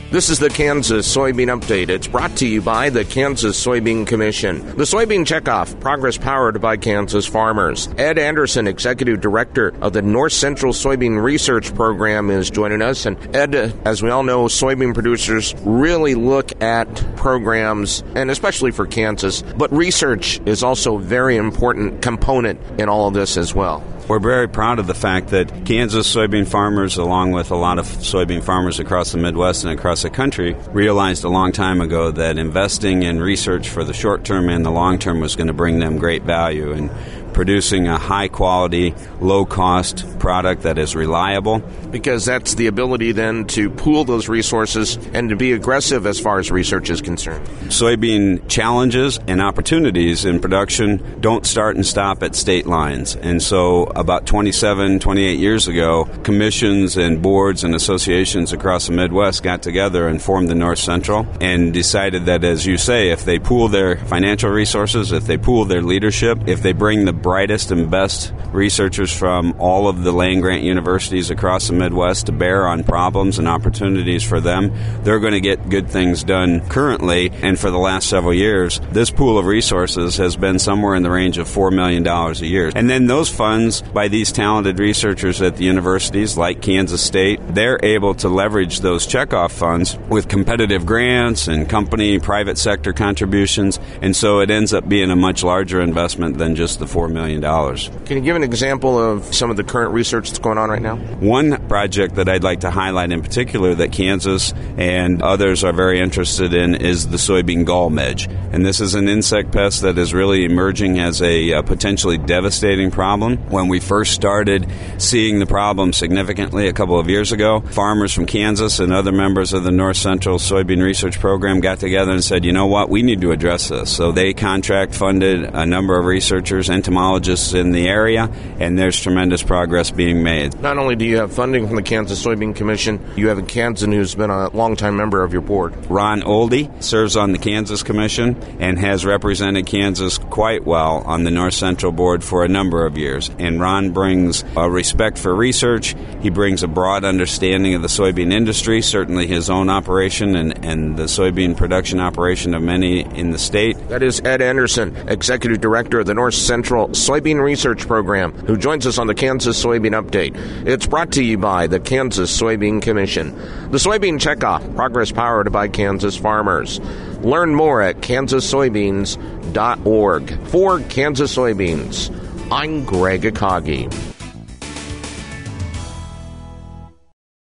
This is the Kansas Soybean Update. It's brought to you by the Kansas Soybean Commission. The Soybean Checkoff, progress powered by Kansas farmers. Ed Anderson, Executive Director of the North Central Soybean Research Program, is joining us. And Ed, as we all know, soybean producers really look at programs, and especially for Kansas, but research is also a very important component in all of this as well. We're very proud of the fact that Kansas soybean farmers, along with a lot of soybean farmers across the Midwest and across the country, realized a long time ago that investing in research for the short term and the long term was going to bring them great value in producing a high-quality, low-cost product that is reliable. Because that's the ability then to pool those resources and to be aggressive as far as research is concerned. Soybean challenges and opportunities in production don't start and stop at state lines. And so about 28 years ago, commissions and boards and associations across the Midwest got together and formed the North Central and decided that, as you say, if they pool their financial resources, if they pool their leadership, if they bring the brightest and best researchers from all of the land-grant universities across the Midwest to bear on problems and opportunities for them, they're going to get good things done currently. And for the last several years, this pool of resources has been somewhere in the range of $4 million a year. And then those funds, by these talented researchers at the universities like Kansas State, they're able to leverage those checkoff funds with competitive grants and company private sector contributions. And so it ends up being a much larger investment than just the $4 million. Can you give an example of some of the current research that's going on right now? One project that I'd like to highlight in particular that Kansas and others are very interested in is the soybean gall midge. And this is an insect pest that is really emerging as a potentially devastating problem. When we first started seeing the problem significantly a couple of years ago, farmers from Kansas and other members of the North Central Soybean Research Program got together and said, you know what, we need to address this. So they contract funded a number of researchers, entomologists in the area, and there's tremendous progress being made. Not only do you have funding from the Kansas Soybean Commission, you have a Kansan who's been a longtime member of your board. Ron Oldie serves on the Kansas Commission and has represented Kansas quite well on the North Central Board for a number of years. And Ron brings a respect for research. He brings a broad understanding of the soybean industry, certainly his own operation and the soybean production operation of many in the state. That is Ed Anderson, Executive Director of the North Central Soybean Research Program, who joins us on the Kansas Soybean Update. It's brought to you by the Kansas Soybean Commission. The Soybean Checkoff, progress powered by Kansas farmers. Learn more at kansassoybeans.org. For Kansas Soybeans, I'm Greg Akagi.